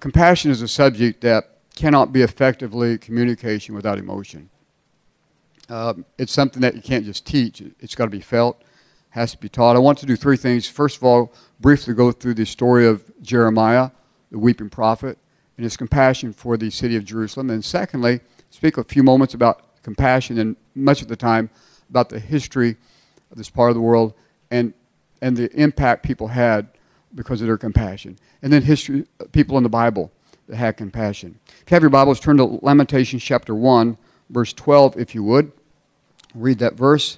compassion is a subject that cannot be effectively communicated without emotion. It's something that you can't just teach. It's got to be felt, has to be taught. I want to do three things. First of all, briefly go through the story of Jeremiah, the weeping prophet, and his compassion for the city of Jerusalem. And secondly, speak a few moments about compassion and much of the time about the history of this part of the world and the impact people had because of their compassion. And then history, people in the Bible that had compassion. If you have your Bibles, turn to Lamentations chapter 1, verse 12, if you would. Read that verse.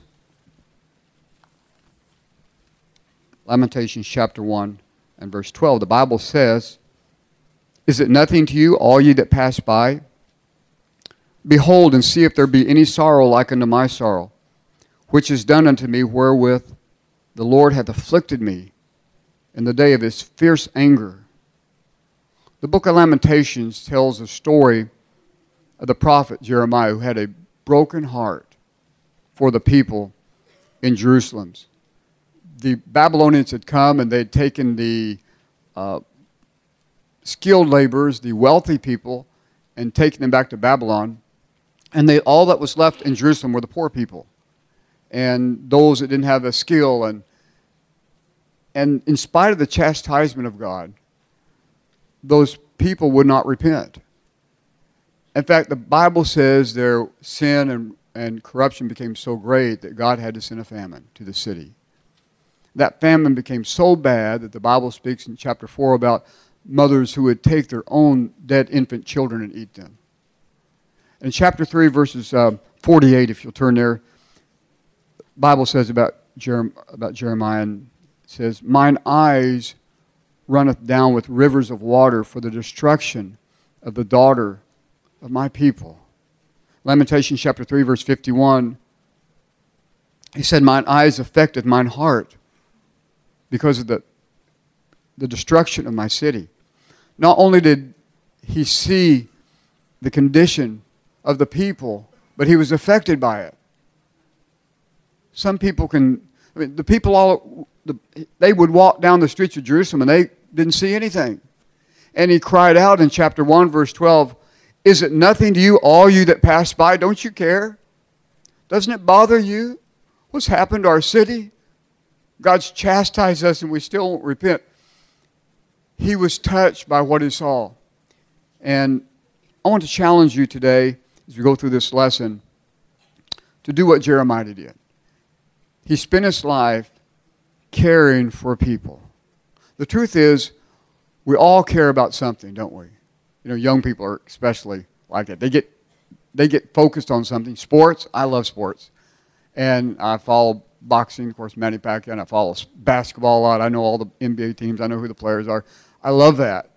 Lamentations chapter 1 and verse 12. The Bible says, "Is it nothing to you, all ye that pass by? Behold, and see if there be any sorrow like unto my sorrow, which is done unto me, wherewith the Lord hath afflicted me in the day of his fierce anger." The book of Lamentations tells the story of the prophet Jeremiah, who had a broken heart for the people in Jerusalem. The Babylonians had come and they had taken the skilled laborers, the wealthy people, and taken them back to Babylon. And all that was left in Jerusalem were the poor people and those that didn't have the skill. And in spite of the chastisement of God, those people would not repent. In fact, the Bible says their sin and corruption became so great that God had to send a famine to the city. That famine became so bad that the Bible speaks in chapter 4 about mothers who would take their own dead infant children and eat them. In chapter 3, verses 48, if you'll turn there, the Bible says about Jeremiah, and it says, "Mine eyes runneth down with rivers of water for the destruction of the daughter of my people." Lamentations chapter 3, verse 51, he said, "Mine eyes affecteth mine heart because of the destruction of my city." Not only did he see the condition of the people, but he was affected by it. Some people the people they would walk down the streets of Jerusalem and they didn't see anything. And he cried out in chapter 1, verse 12, "Is it nothing to you, all you that pass by? Don't you care? Doesn't it bother you what's happened to our city? God's chastised us and we still won't repent." He was touched by what he saw. And I want to challenge you today as we go through this lesson to do what Jeremiah did. He spent his life caring for people. The truth is, we all care about something, don't we? You know, young people are especially like that. They get focused on something. Sports, I love sports. And I follow boxing, of course, Manny Pacquiao, and I follow basketball a lot. I know all the NBA teams. I know who the players are. I love that.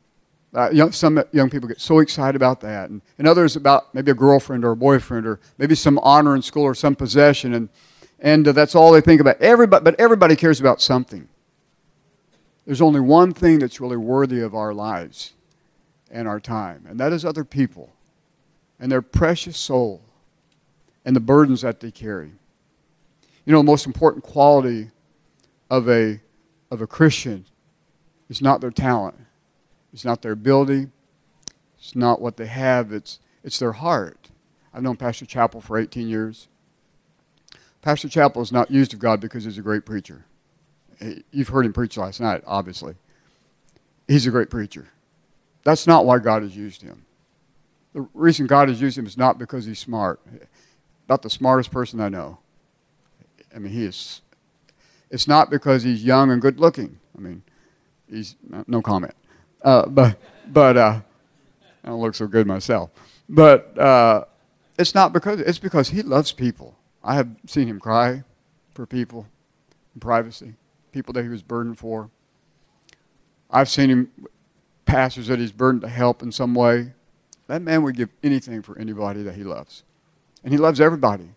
Some young people get so excited about that. And others about maybe a girlfriend or a boyfriend or maybe some honor in school or some possession. And that's all they think about. But everybody cares about something. There's only one thing that's really worthy of our lives and our time, and that is other people and their precious soul and the burdens that they carry. You know, the most important quality of a Christian is not their talent. It's not their ability. It's not what they have. It's their heart. I've known Pastor Chappell for 18 years. Pastor Chappell is not used of God because he's a great preacher. You've heard him preach last night, obviously. He's a great preacher. That's not why God has used him. The reason God has used him is not because he's smart. About the smartest person I know. I mean, he is. It's not because he's young and good looking. I mean, he's no comment. But I don't look so good myself. But it's because he loves people. I have seen him cry for people in privacy, people that he was burdened for. I've seen him, pastors that he's burdened to help in some way. That man would give anything for anybody that he loves. And he loves everybody.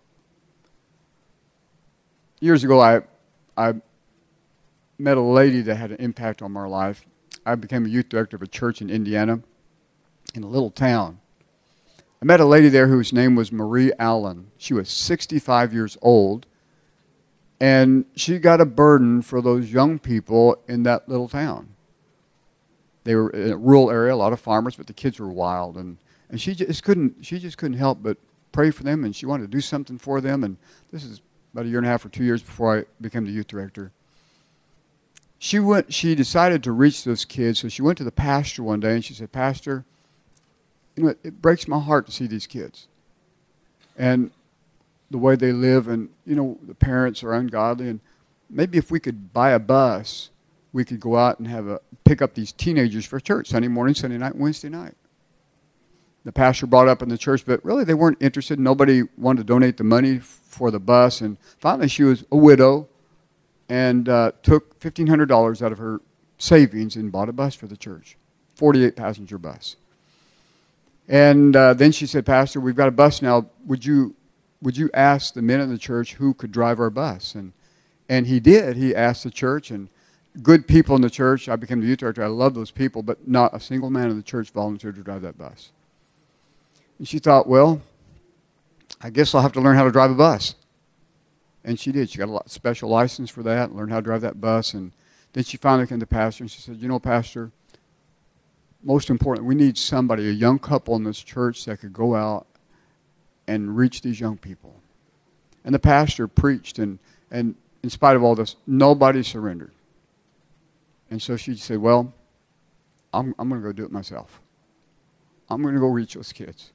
Years ago, I met a lady that had an impact on my life. I became a youth director of a church in Indiana, in a little town. I met a lady there whose name was Marie Allen. She was 65 years old, and she got a burden for those young people in that little town. They were in a rural area, a lot of farmers, but the kids were wild. And she just couldn't help but pray for them, and she wanted to do something for them. And this is about a year and a half or 2 years before I became the youth director. She decided to reach those kids, so she went to the pastor one day and she said, "Pastor, it breaks my heart to see these kids and the way they live, and the parents are ungodly, and maybe if we could buy a bus, we could go out and pick up these teenagers for church Sunday morning, Sunday night, and Wednesday night." The pastor brought up in the church, but really they weren't interested. Nobody wanted to donate the money for the bus, and finally she was a widow and took $1,500 out of her savings and bought a bus for the church, 48-passenger bus. And then she said, "Pastor, we've got a bus now. Would you ask the men in the church who could drive our bus?" And he did. He asked the church, and good people in the church. I became the youth director. I love those people, but not a single man in the church volunteered to drive that bus. And she thought, well, I guess I'll have to learn how to drive a bus. And she did. She got a special license for that, learned how to drive that bus. And then she finally came to Pastor, and she said, Pastor, most important, we need somebody, a young couple in this church that could go out and reach these young people. And the pastor preached, and in spite of all this, nobody surrendered. And so she said, well, I'm going to go do it myself. I'm going to go reach those kids.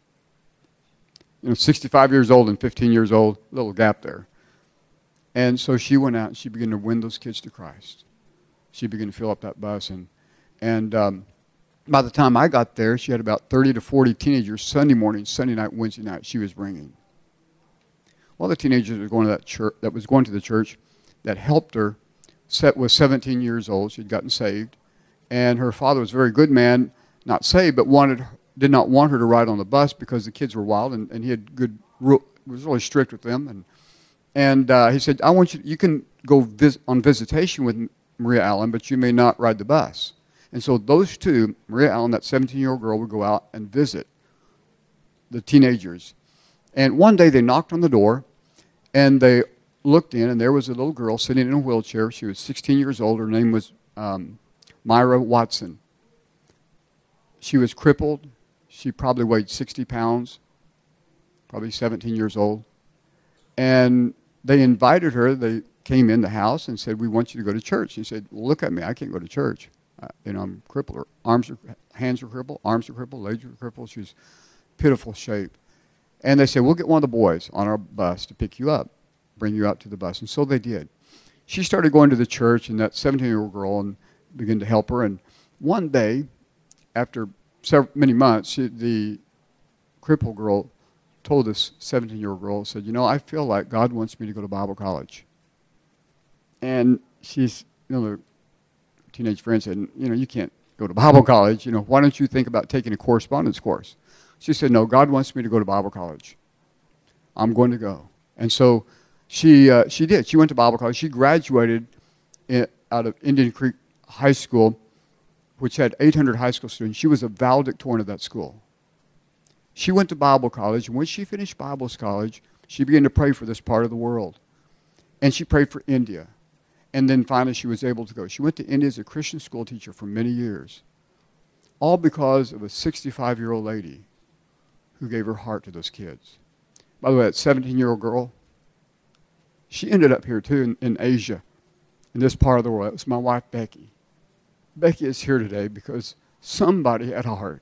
65 years old and 15 years old, little gap there. And so she went out and she began to win those kids to Christ. She began to fill up that bus. And by the time I got there, she had about 30 to 40 teenagers Sunday morning, Sunday night, Wednesday night she was bringing. Well, the teenagers that was going to the church that helped her was 17 years old. She'd gotten saved. And her father was a very good man, not saved, but did not want her to ride on the bus because the kids were wild, and he had was really strict with them. And he said, you can go on visitation with Maria Allen, but you may not ride the bus. And so those two, Maria Allen, that 17-year-old girl, would go out and visit the teenagers. And one day they knocked on the door, and they looked in, and there was a little girl sitting in a wheelchair. She was 16 years old. Her name was Myra Watson. She was crippled. She probably weighed 60 pounds, probably 17 years old. And they invited her. They came in the house and said, "We want you to go to church." She said, "Well, look at me. I can't go to church. I'm crippled. Her hands are crippled, arms are crippled, legs are crippled. She's pitiful shape." And they said, "We'll get one of the boys on our bus to pick you up, bring you out to the bus." And so they did. She started going to the church, and that 17-year-old girl and began to help her. And one day, after many months, the crippled girl told this 17-year-old girl, said, "I feel like God wants me to go to Bible college." And she's, the teenage friend said, "You can't go to Bible college. Why don't you think about taking a correspondence course?" She said, "No, God wants me to go to Bible college. I'm going to go." And so she did. She went to Bible college. She graduated out of Indian Creek High School, which had 800 high school students. She was a valedictorian of that school. She went to Bible college, and when she finished Bible college, she began to pray for this part of the world. And she prayed for India. And then finally she was able to go. She went to India as a Christian school teacher for many years, all because of a 65-year-old lady who gave her heart to those kids. By the way, that 17-year-old girl, she ended up here too in Asia, in this part of the world. It was my wife, Becky. Becky is here today because somebody had a heart.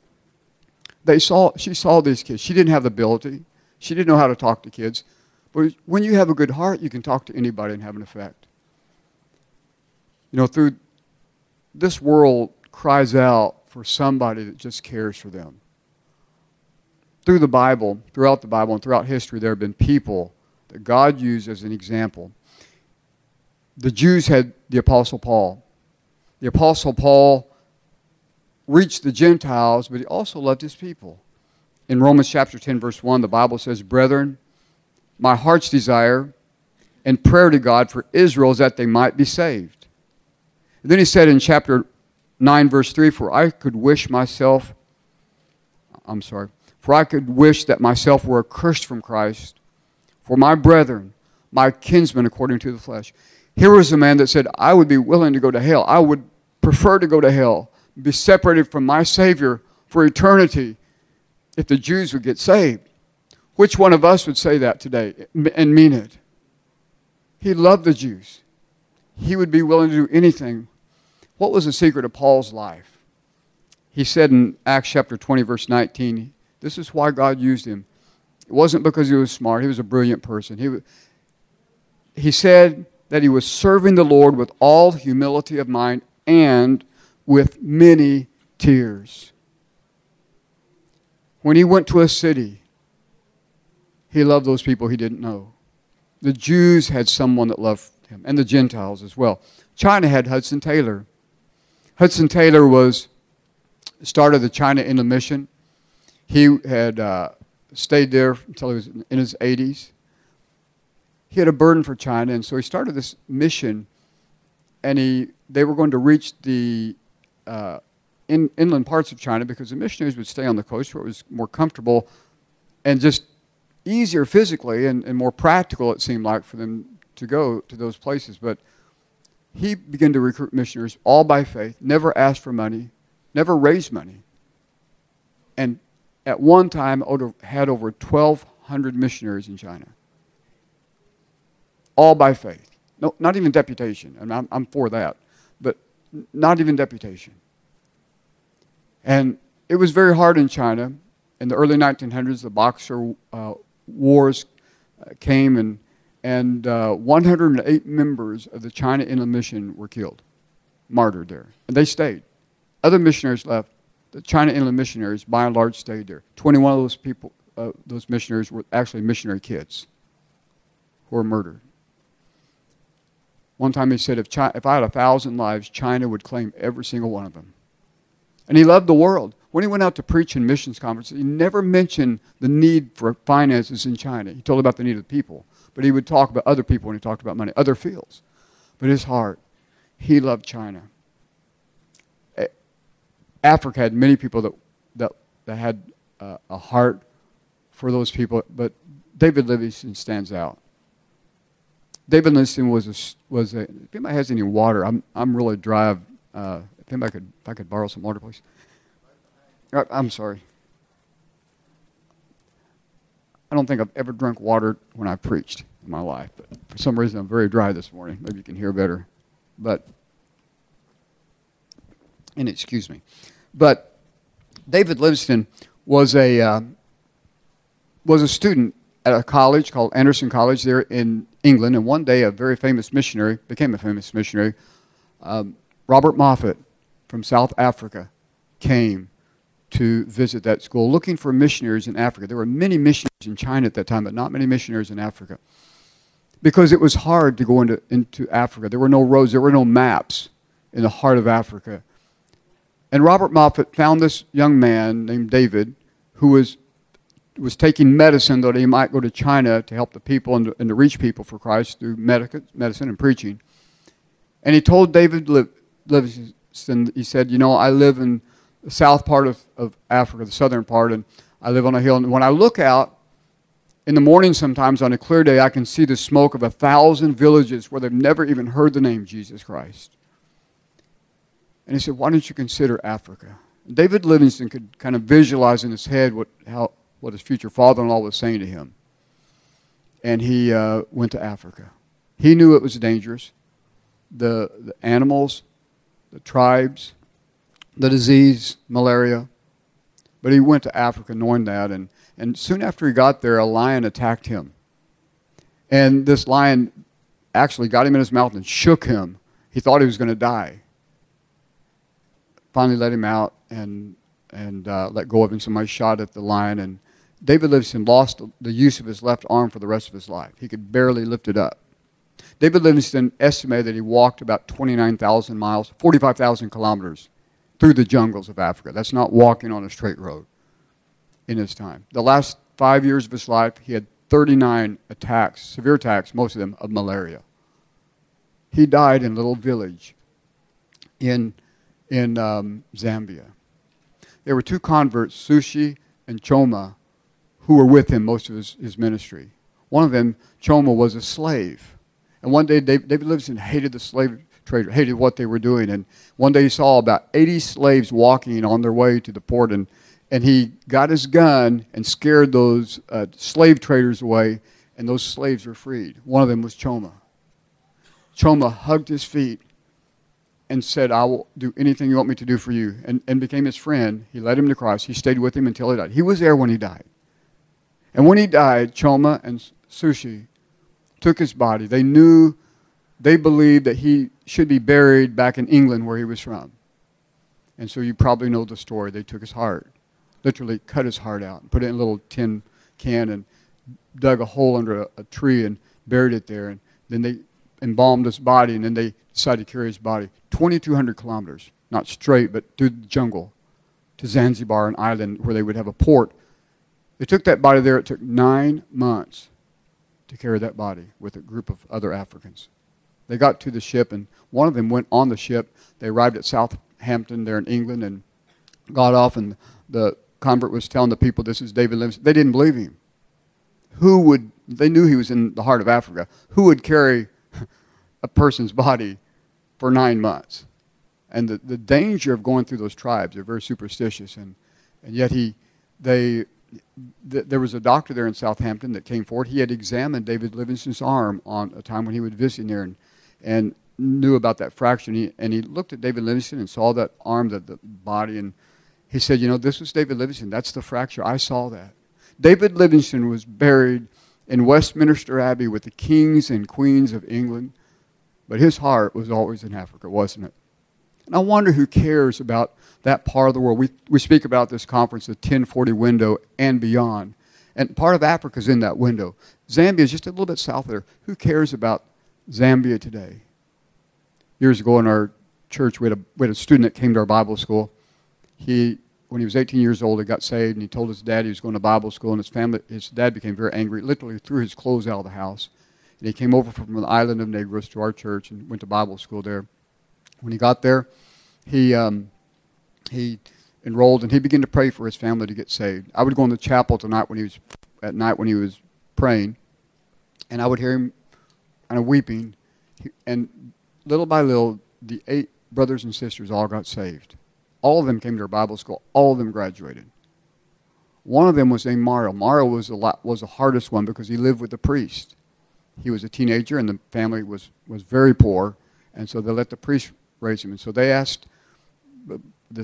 She saw these kids. She didn't have the ability. She didn't know how to talk to kids. But when you have a good heart, you can talk to anybody and have an effect. Through this world cries out for somebody that just cares for them. Throughout the Bible, and throughout history, there have been people that God used as an example. The Jews had the Apostle Paul. The Apostle Paul reached the Gentiles, but he also loved his people. In Romans chapter 10, verse 1, the Bible says, "Brethren, my heart's desire and prayer to God for Israel is that they might be saved." And then he said in chapter 9, verse 3, For I could wish that myself were accursed from Christ, for my brethren, my kinsmen according to the flesh. Here was a man that said, I would be willing to go to hell. I would prefer to go to hell be separated from my Savior for eternity if the Jews would get saved. Which one of us would say that today and mean it? He loved the Jews. He would be willing to do anything. What was the secret of Paul's life? He said in Acts chapter 20, verse 19, this is why God used him. It wasn't because he was smart. He was a brilliant person. He said that he was serving the Lord with all humility of mind and with many tears. When he went to a city, he loved those people he didn't know. The Jews had someone that loved him, and the Gentiles as well. China had Hudson Taylor. Hudson Taylor started the China Inland Mission. He had stayed there until he was in his 80s. He had a burden for China, and so he started this mission, and they were going to reach the inland parts of China because the missionaries would stay on the coast where it was more comfortable and just easier physically and more practical, it seemed like, for them to go to those places. But he began to recruit missionaries all by faith, never asked for money, never raised money. And at one time had over 1,200 missionaries in China. All by faith. No, not even deputation. And I'm for that. But not even deputation. And it was very hard in China. In the early 1900s, the Boxer Wars came, and 108 members of the China Inland Mission were killed, martyred there. And they stayed. Other missionaries left. The China Inland missionaries, by and large, stayed there. 21 of those people, those missionaries, were actually missionary kids who were murdered. One time he said, if I had 1,000 lives, China would claim every single one of them. And he loved the world. When he went out to preach in missions conferences, he never mentioned the need for finances in China. He told about the need of the people. But he would talk about other people when he talked about money, other fields. But his heart, he loved China. Africa had many people that had a heart for those people, but David Livingstone stands out. David Livingstone was a. If anybody has any water, I'm really dry. If I could borrow some water, please. I'm sorry. I don't think I've ever drunk water when I preached in my life, but for some reason I'm very dry this morning. Maybe you can hear better, and excuse me. But David Livingstone was a student at a college called Anderson College there in England, and one day a very famous missionary, became a famous missionary, Robert Moffat from South Africa, came to visit that school looking for missionaries in Africa. There were many missionaries in China at that time, but not many missionaries in Africa. Because it was hard to go into Africa. There were no roads, there were no maps in the heart of Africa. And Robert Moffat found this young man named David who was taking medicine that he might go to China to help the people and to reach people for Christ through medicine and preaching. And he told David Livingstone, he said, I live in the south part of Africa, the southern part, and I live on a hill. And when I look out in the morning sometimes on a clear day, I can see the smoke of 1,000 villages where they've never even heard the name Jesus Christ. And he said, why don't you consider Africa? And David Livingstone could kind of visualize in his head what his future father-in-law was saying to him. And he went to Africa. He knew it was dangerous. The animals, the tribes, the disease, malaria. But he went to Africa knowing that. And soon after he got there, a lion attacked him. And this lion actually got him in his mouth and shook him. He thought he was going to die. Finally let him out and let go of him. Somebody shot at the lion. And David Livingstone lost the use of his left arm for the rest of his life. He could barely lift it up. David Livingstone estimated that he walked about 29,000 miles, 45,000 kilometers through the jungles of Africa. That's not walking on a straight road in his time. The last 5 years of his life, he had 39 attacks, severe attacks, most of them of malaria. He died in a little village in Zambia. There were two converts, Sushi and Choma, who were with him most of his ministry. One of them, Choma, was a slave. And one day, David Livingstone hated the slave trader, hated what they were doing. And one day he saw about 80 slaves walking on their way to the port, and he got his gun and scared those slave traders away, and those slaves were freed. One of them was Choma. Choma hugged his feet and said, I will do anything you want me to do for you, and became his friend. He led him to Christ. He stayed with him until he died. He was there when he died. And when he died, Choma and Sushi took his body. They believed that he should be buried back in England where he was from. And so you probably know the story. They took his heart, literally cut his heart out, and put it in a little tin can and dug a hole under a tree and buried it there. And then they embalmed his body, and then they decided to carry his body 2,200 kilometers, not straight, but through the jungle, to Zanzibar, an island where they would have a port. They took that body there. It took 9 months to carry that body with a group of other Africans. They got to the ship, and one of them went on the ship. They arrived at Southampton there in England and got off, and the convert was telling the people, this is David Livingstone. They didn't believe him. They knew he was in the heart of Africa. Who would carry a person's body for 9 months? And the danger of going through those tribes, they're very superstitious, and yet there was a doctor there in Southampton that came forward. He had examined David Livingstone's arm on a time when he would visit there, and knew about that fracture. And he looked at David Livingstone and saw that arm, the body, and he said, this was David Livingstone. That's the fracture. I saw that. David Livingstone was buried in Westminster Abbey with the kings and queens of England, but his heart was always in Africa, wasn't it? And I wonder who cares about that part of the world. We speak about this conference, the 1040 window and beyond. And part of Africa is in that window. Zambia is just a little bit south of there. Who cares about Zambia today? Years ago in our church, we had a student that came to our Bible school. When he was 18 years old, he got saved, and he told his dad he was going to Bible school, and his dad became very angry, literally threw his clothes out of the house. And he came over from the island of Negros to our church and went to Bible school there. When he got there, he enrolled, and he began to pray for his family to get saved. I would go in the chapel at night when he was praying, and I would hear him kind of weeping. And little by little, the 8 brothers and sisters all got saved. All of them came to our Bible school. All of them graduated. One of them was named Mario. Mario was the hardest one because he lived with the priest. He was a teenager, and the family was very poor, and so they let the priest raise him. And so they asked the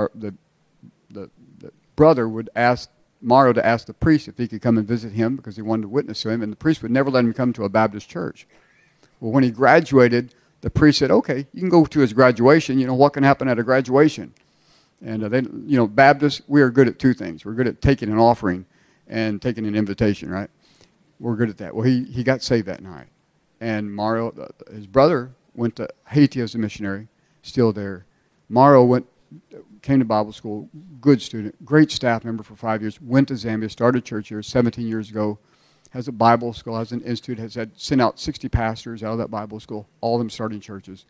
brother would ask Mario to ask the priest if he could come and visit him because he wanted to witness to him, and the priest would never let him come to a Baptist church. Well, when he graduated, the priest said, okay, you can go to his graduation. What can happen at a graduation? And Baptists, we are good at 2 things. We're good at taking an offering and taking an invitation, right? We're good at that. Well, he got saved that night. And Mario, his brother, went to Haiti as a missionary, still there. Mario came to Bible school, good student, great staff member for 5 years, went to Zambia, started church here 17 years ago, has a Bible school, has an institute, has sent out 60 pastors out of that Bible school, all of them starting churches.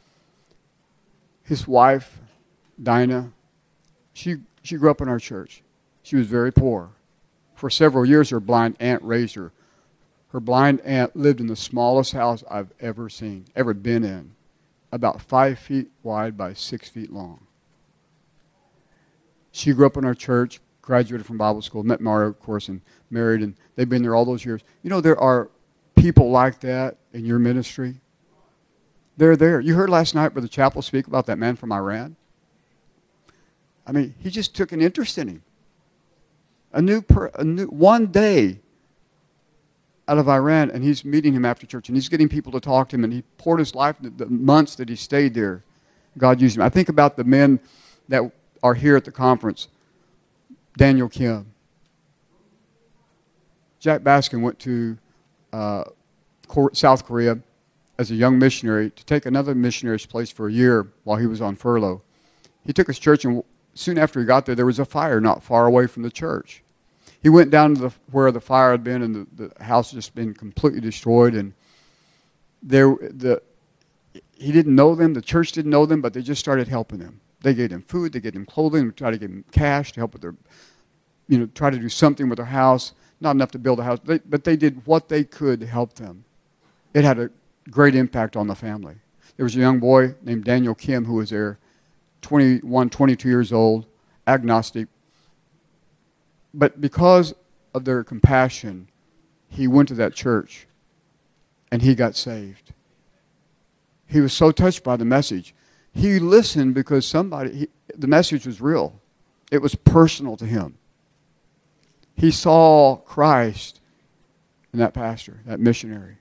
His wife, Dinah, she grew up in our church. She was very poor. For several years, her blind aunt raised her. Her blind aunt lived in the smallest house I've ever been in, about 5 feet wide by 6 feet long. She grew up in our church, graduated from Bible school, met Mario, of course, and married, and they've been there all those years. There are people like that in your ministry. They're there. You heard last night Brother Chappell speak about that man from Iran. I mean, he just took an interest in him. A new one day out of Iran, and he's meeting him after church, and he's getting people to talk to him, and he poured his life into the months that he stayed there. God used him. I think about the men that are here at the conference. Daniel Kim. Jack Baskin went to South Korea as a young missionary to take another missionary's place for a year while he was on furlough. He took his church, and soon after he got there was a fire not far away from the church. He went down to where the fire had been, and the house had just been completely destroyed. And he didn't know them, the church didn't know them, but they just started helping them. They gave them food, they gave them clothing, they tried to give them cash to help with their, try to do something with their house. Not enough to build a house, but they did what they could to help them. It had a great impact on the family. There was a young boy named Daniel Kim who was there, 21, 22 years old, agnostic. But because of their compassion, he went to that church and he got saved. He was so touched by the message. He listened because the message was real. It was personal to him. He saw Christ in that pastor, that missionary.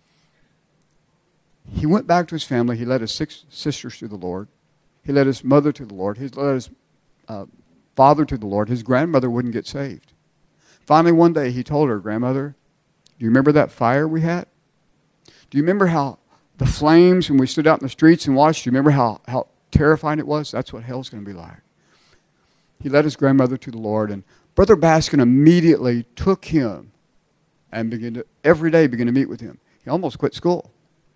He went back to his family. He led his 6 sisters to the Lord. He led his mother to the Lord. He led his father to the Lord. His grandmother wouldn't get saved. Finally, one day, he told her, "Grandmother, do you remember that fire we had? Do you remember how the flames when we stood out in the streets and watched? Do you remember how terrifying it was? That's what hell's going to be like." He led his grandmother to the Lord, and Brother Baskin immediately took him and every day began to meet with him. He almost quit school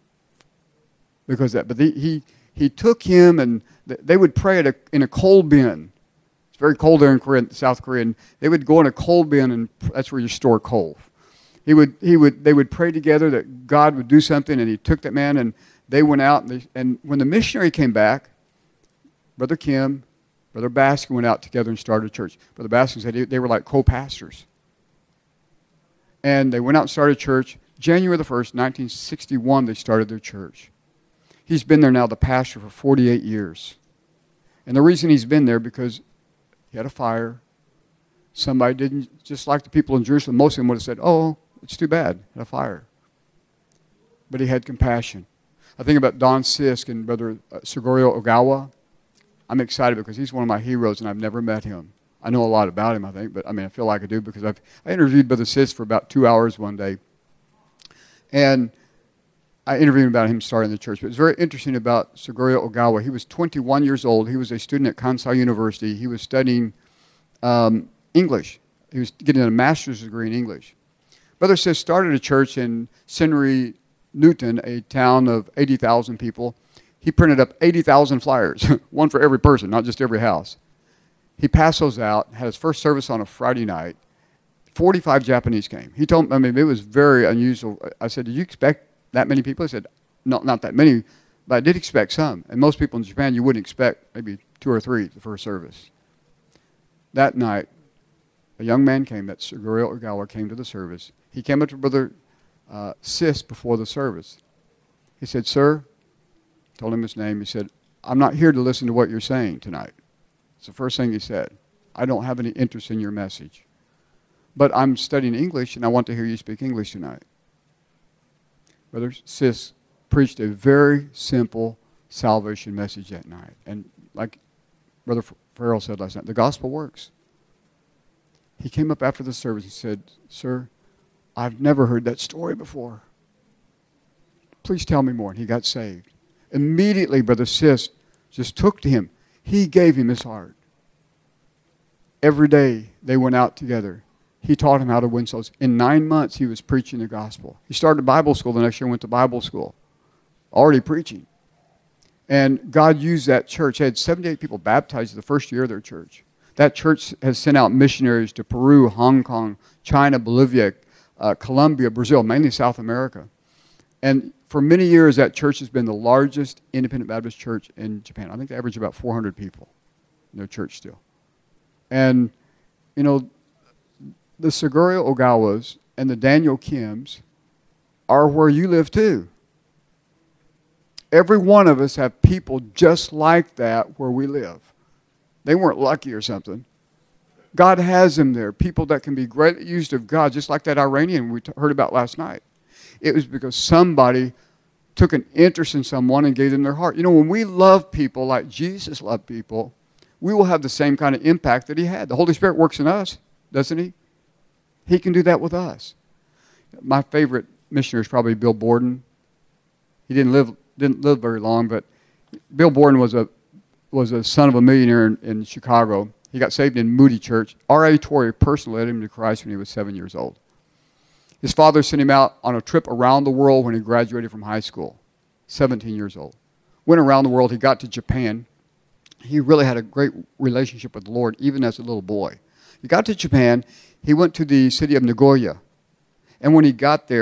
because of that. But he took him, and they would pray in a coal bin. It's very cold there in Korea, South Korea, and they would go in a coal bin, and that's where you store coal. They would pray together that God would do something, and he took that man, and they went out, and when the missionary came back, Brother Kim, Brother Baskin went out together and started a church. Brother Baskin said they were like co-pastors. And they went out and started a church. January the 1st, 1961, they started their church. He's been there now, the pastor, for 48 years. And the reason he's been there, because he had a fire. Somebody didn't, just like the people in Jerusalem, most of them would have said, "Oh, it's too bad, had a fire." But he had compassion. I think about Don Sisk and Brother Sugorio Ogawa. I'm excited because he's one of my heroes, and I've never met him. I know a lot about him, I think, but I feel like I do because I interviewed Brother Sisk for about 2 hours one day. And I interviewed about him starting the church. But it's very interesting about Sugorio Ogawa. He was 21 years old. He was a student at Kansai University. He was studying English. He was getting a master's degree in English. Brother Sisk started a church in Senri, Newton, a town of 80,000 people. He printed up 80,000 flyers, one for every person, not just every house. He passed those out, had his first service on a Friday night. 45 Japanese came. He told me, it was very unusual. I said, "Did you expect that many people?" He said, "No, not that many, but I did expect some." And most people in Japan, you wouldn't expect maybe 2 or 3 the first service. That night, a young man came, that Sugorio Ogawa came to the service. He came up to Brother Sisk before the service. He said, "Sir," told him his name. He said, "I'm not here to listen to what you're saying tonight." It's the first thing he said. "I don't have any interest in your message. But I'm studying English, and I want to hear you speak English tonight." Brother Sisk preached a very simple salvation message that night. And like Brother Farrell said last night, the gospel works. He came up after the service and said, "Sir, I've never heard that story before. Please tell me more." And he got saved. Immediately, Brother Sisk just took to him. He gave him his heart. Every day they went out together. He taught him how to win souls. In 9 months, he was preaching the gospel. He started Bible school the next year and went to Bible school, already preaching. And God used that church. They had 78 people baptized the first year of their church. That church has sent out missionaries to Peru, Hong Kong, China, Bolivia, Colombia, Brazil, mainly South America. And for many years, that church has been the largest independent Baptist church in Japan. I think they average about 400 people in their church still. And, the Sugorio Ogawas and the Daniel Kims are where you live too. Every one of us have people just like that where we live. They weren't lucky or something. God has them there, people that can be greatly used of God, just like that Iranian we heard about last night. It was because somebody took an interest in someone and gave them their heart. When we love people like Jesus loved people, we will have the same kind of impact that he had. The Holy Spirit works in us, doesn't he? He can do that with us. My favorite missionary is probably Bill Borden. He didn't live very long, but Bill Borden was a son of a millionaire in Chicago. He got saved in Moody Church. R.A. Torrey personally led him to Christ when he was 7 years old. His father sent him out on a trip around the world when he graduated from high school, 17 years old. Went around the world. He got to Japan. He really had a great relationship with the Lord, even as a little boy. He got to Japan. He went to the city of Nagoya. And when he got there,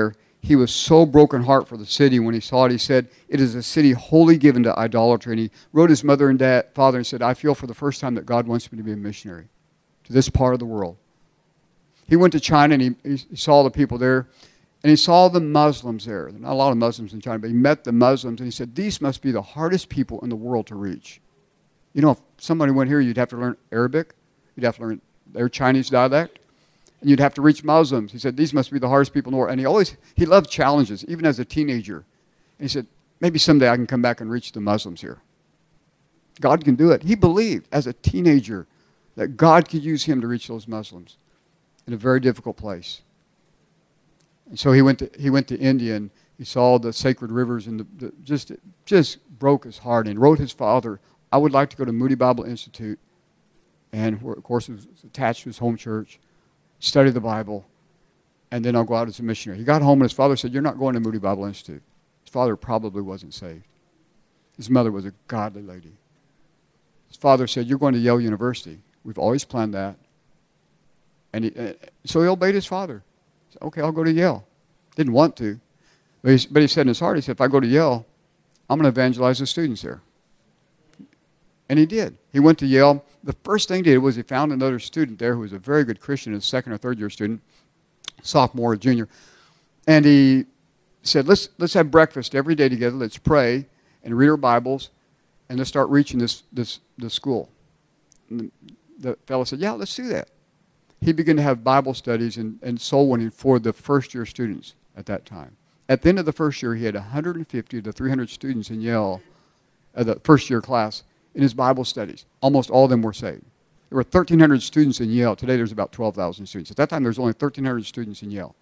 He was so broken heart for the city when he saw it. He said, it is a city wholly given to idolatry. And he wrote his mother and father and said, I feel for the first time that God wants me to be a missionary to this part of the world. He went to China and he saw the people there. And he saw the Muslims there. There are not a lot of Muslims in China, but he met the Muslims and he said, these must be the hardest people in the world to reach. You know, if somebody went here, you'd have to learn Arabic. You'd have to learn their Chinese dialect. And you'd have to reach Muslims. He said, these must be the hardest people in the world. And he loved challenges, even as a teenager. And he said, maybe someday I can come back and reach the Muslims here. God can do it. He believed as a teenager that God could use him to reach those Muslims in a very difficult place. And so he went to India and he saw the sacred rivers and just broke his heart and wrote his father, I would like to go to Moody Bible Institute, and of course it was attached to his home church, study the Bible, and then I'll go out as a missionary. He got home and his father said, you're not going to Moody Bible Institute. His father probably wasn't saved. His mother was a godly lady. His father said, you're going to Yale University. We've always planned that. And so he obeyed his father. He said, okay, I'll go to Yale. Didn't want to. But he said in his heart, he said, if I go to Yale, I'm going to evangelize the students there. And he did. He went to Yale. The first thing he did was he found another student there who was a very good Christian, a second or third year student, sophomore or junior. And he said, let's have breakfast every day together. Let's pray and read our Bibles, and let's start reaching this school. And the fellow said, yeah, let's do that. He began to have Bible studies and soul winning for the first year students at that time. At the end of the first year, he had 150 to 300 students in Yale, the first year class, in his Bible studies. Almost all of them were saved. There were 1,300 students in Yale. Today there's about 12,000 students. At that time, there was only 1,300 students in Yale.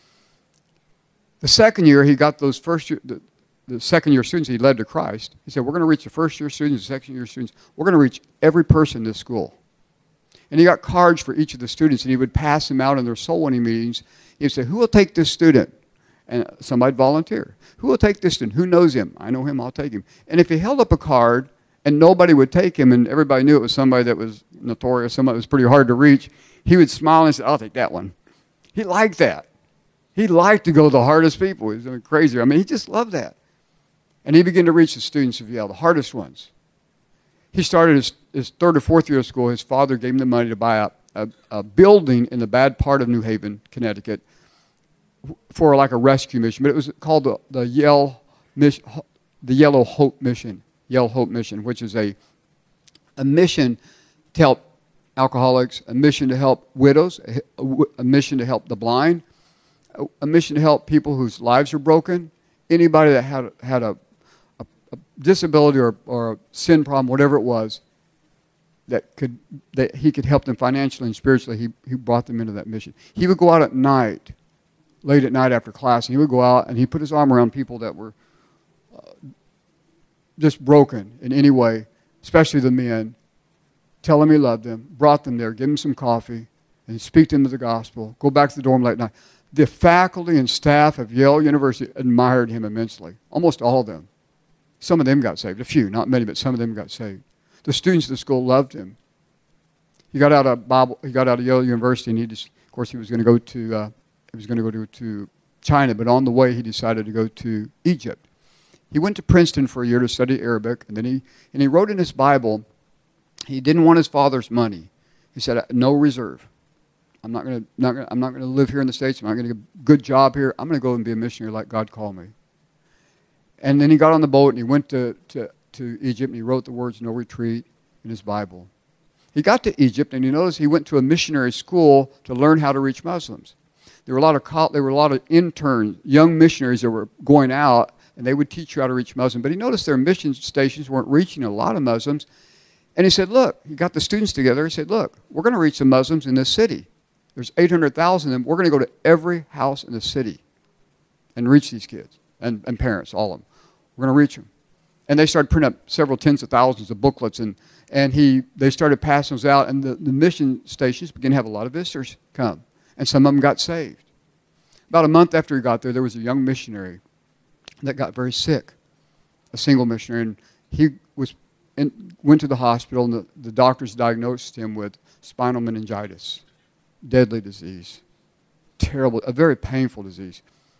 The second year, he got those the second year students he led to Christ. He said, we're going to reach the first year students, the second year students. We're going to reach every person in this school. And he got cards for each of the students, and he would pass them out in their soul winning meetings. He would say, who will take this student? And somebody'd volunteer. Who will take this student? Who knows him? I know him, I'll take him. And if he held up a card and nobody would take him, and everybody knew it was somebody that was notorious, somebody that was pretty hard to reach, he would smile and say, I'll take that one. He liked that. He liked to go to the hardest people. He was crazy. I mean, he just loved that. And he began to reach the students of Yale, the hardest ones. He started his third or fourth year of school. His father gave him the money to buy a building in the bad part of New Haven, Connecticut, for like a rescue mission. But it was called the Yellow Hope Mission. Yale Hope Mission, which is a mission to help alcoholics, a mission to help widows, a mission to help the blind, a mission to help people whose lives are broken, anybody that had a disability or a sin problem, whatever it was, that he could help them financially and spiritually. He brought them into that mission. He would go out at night, late at night after class, and he would go out and he put his arm around people that were just broken in any way, especially the men, tell them he loved them, brought them there, give them some coffee, and speak to them of the gospel, go back to the dorm late night. The faculty and staff of Yale University admired him immensely, almost all of them. Some of them got saved, a few, not many, but some of them got saved. The students of the school loved him. He got out of Yale University, and of course, he was going to go to China, but on the way, he decided to go to Egypt. He went to Princeton for a year to study Arabic, and then he wrote in his Bible, he didn't want his father's money. He said, no reserve. I'm not going to live here in the States. I'm not going to get a good job here. I'm going to go and be a missionary like God called me. And then he got on the boat and he went to Egypt and he wrote the words "no retreat" in his Bible. He got to Egypt and you notice he went to a missionary school to learn how to reach Muslims. There were a lot of interns, young missionaries that were going out, and they would teach you how to reach Muslims. But he noticed their mission stations weren't reaching a lot of Muslims. And he said, look, he got the students together. He said, look, we're going to reach the Muslims in this city. There's 800,000 of them. We're going to go to every house in the city and reach these kids and parents, all of them. We're going to reach them. And they started printing up several tens of thousands of booklets, and they started passing those out, and the mission stations began to have a lot of visitors come, and some of them got saved. About a month after he got there was a young missionary that got very sick, a single missionary, and he went to the hospital, and the doctors diagnosed him with spinal meningitis, deadly disease, terrible, a very painful disease.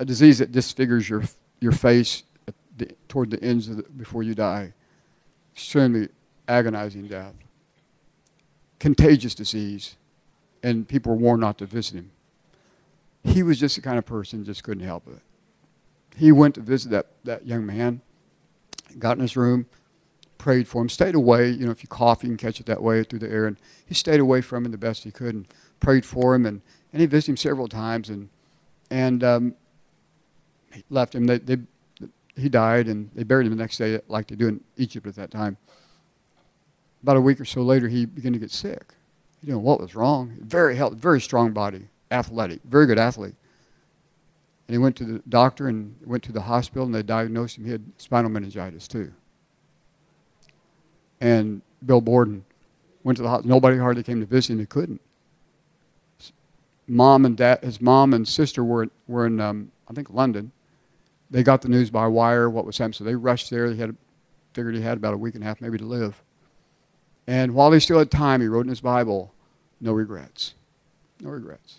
a disease that disfigures your face toward the ends before you die. Extremely agonizing death. Contagious disease. And people were warned not to visit him. He was just the kind of person just couldn't help it. He went to visit that young man, got in his room, prayed for him, stayed away. You know, if you cough, you can catch it that way through the air. And he stayed away from him the best he could and prayed for him. And he visited him several times. And he left him. He died, and they buried him the next day like they do in Egypt at that time. About a week or so later, he began to get sick. He didn't know what was wrong. Very healthy, very strong body, athletic, very good athlete. And he went to the doctor and went to the hospital, and they diagnosed him. He had spinal meningitis, too. And Bill Borden went to the hospital. Nobody hardly came to visit him. He couldn't. His mom and sister were in I think, London. They got the news by wire, what was happening. So they rushed there. They figured he had about a week and a half maybe to live. And while he still had time, he wrote in his Bible, no regrets. No regrets.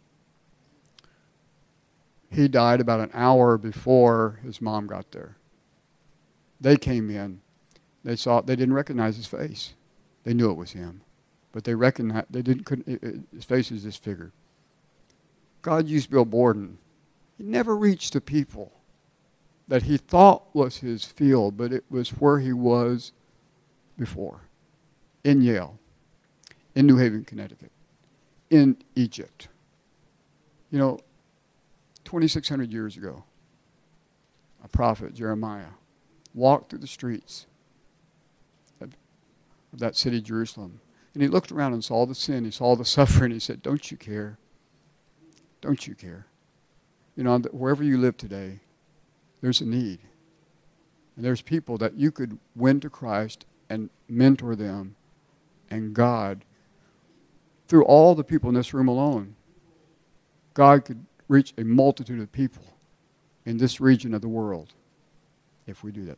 He died about an hour before his mom got there. They came in. They didn't recognize his face. They knew it was him. But his face was disfigured. God used Bill Borden. He never reached the people that he thought was his field, but it was where he was before. In Yale, in New Haven, Connecticut, in Egypt. You know, 2,600 years ago, a prophet, Jeremiah, walked through the streets of that city, Jerusalem, and he looked around and saw the sin, he saw the suffering, he said, don't you care? Don't you care? You know, wherever you live today, there's a need. And there's people that you could win to Christ and mentor them. And God, through all the people in this room alone, God could reach a multitude of people in this region of the world if we do that.